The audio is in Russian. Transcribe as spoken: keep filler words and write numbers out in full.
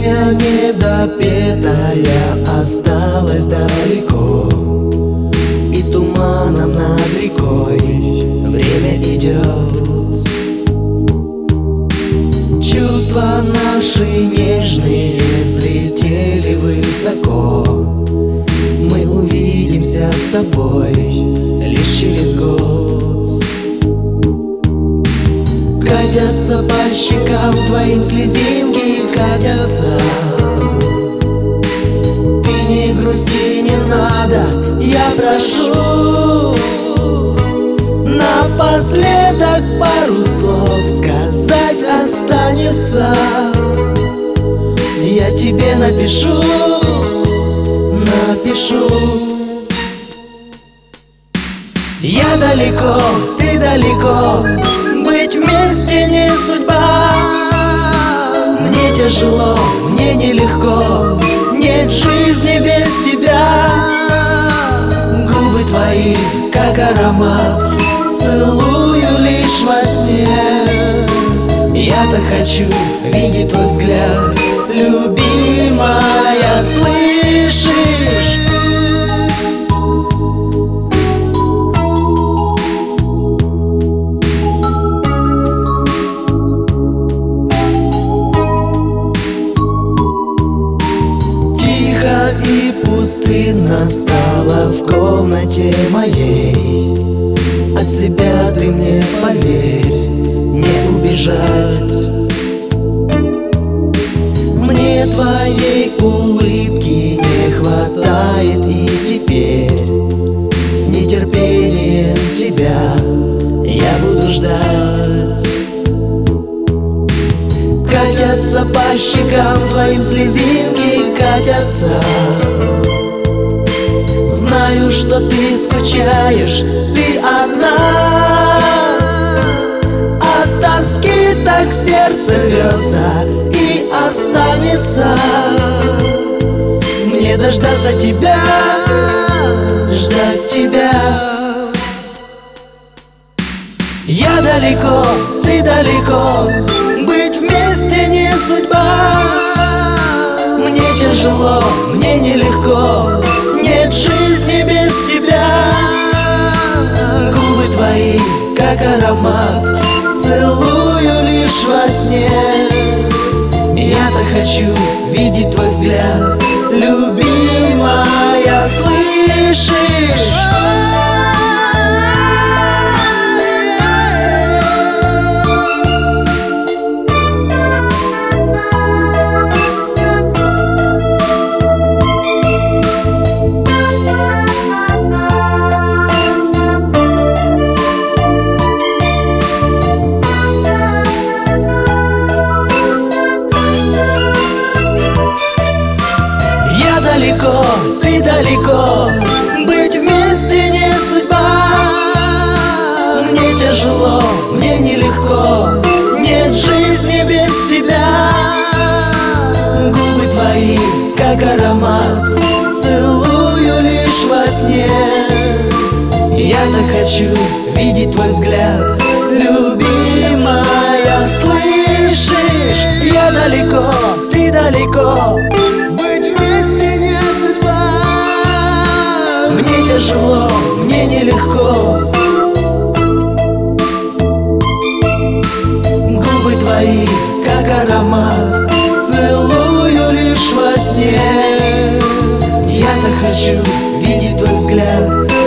Песня недопетая осталась далеко, и туманом над рекой время идет. Чувства наши нежные взлетели высоко. Мы увидимся с тобой лишь через год. Катятся по щекам твоим слезинки, катятся. Ты не грусти, не надо, я прошу. Напоследок пару слов сказать останется. Я тебе напишу, напишу. Я далеко, ты далеко, быть вместе не судьба. Мне тяжело, мне нелегко, нет жизни без тебя. Губы твои, как аромат, целую лишь во сне. Я так хочу видеть твой взгляд, любимая, слышишь? Тихо и пустынно стало в комнате моей. От себя ты мне поверь, не убежать. Мне твоей улыбки не хватает, и теперь с нетерпением тебя я буду ждать. Катятся по щекам твоим слезинки, катятся. Знаю, что ты скучаешь, ты одна. От тоски так сердце рвется и останется. Мне дождаться тебя, ждать тебя. Я далеко, ты далеко, быть вместе не судьба. Мне тяжело, мне нелегко, нет жизни без тебя. Губы твои, как аромат, целую лишь во сне. Я так хочу видеть твой взгляд, любимая, слышишь? Далеко, ты далеко, быть вместе не судьба. Мне тяжело, мне нелегко, нет жизни без тебя. Губы твои, как аромат, целую лишь во сне. Я так хочу видеть твой взгляд, любимая, слышишь? Я далеко, ты далеко, мне тяжело, мне нелегко. Губы твои, как аромат, целую лишь во сне. Я так хочу видеть твой взгляд,